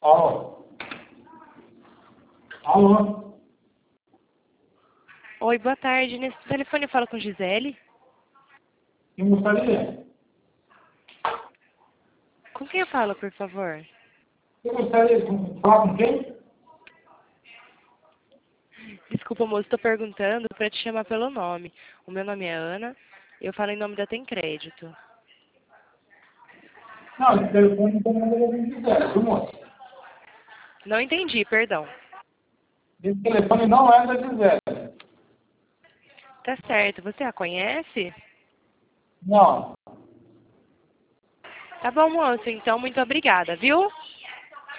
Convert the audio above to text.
Alô? Alô? Oi, boa tarde. Nesse telefone eu falo com Gisele. Quem gostaria? Com quem eu falo, por favor? Você gostaria de falar com quem? Desculpa, moço, estou perguntando para te chamar pelo nome. O meu nome é Ana. Eu falo em nome da Tem Crédito. Não, esse telefone não tem nada a ver com Gisele, viu, moço? Não entendi, perdão. Esse telefone não é da Gisele. Tá certo. Você a conhece? Não. Tá bom, moço. Então, muito obrigada, viu?